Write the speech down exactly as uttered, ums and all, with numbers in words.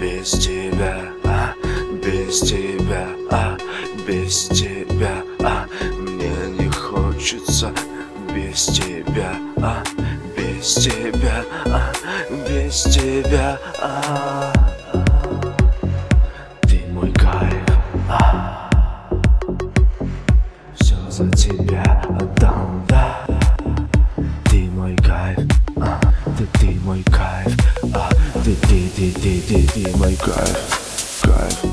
без тебя, а, без тебя, а, без тебя, а, мне не хочется без тебя, а, без тебя, а, без тебя, а, ты мой кайф, а, все за тебя отдам, да, ты мой кайф, а, ты, ты мой кайф, а, ты, ты, ты, ты, ты, ты мой кайф, кайф.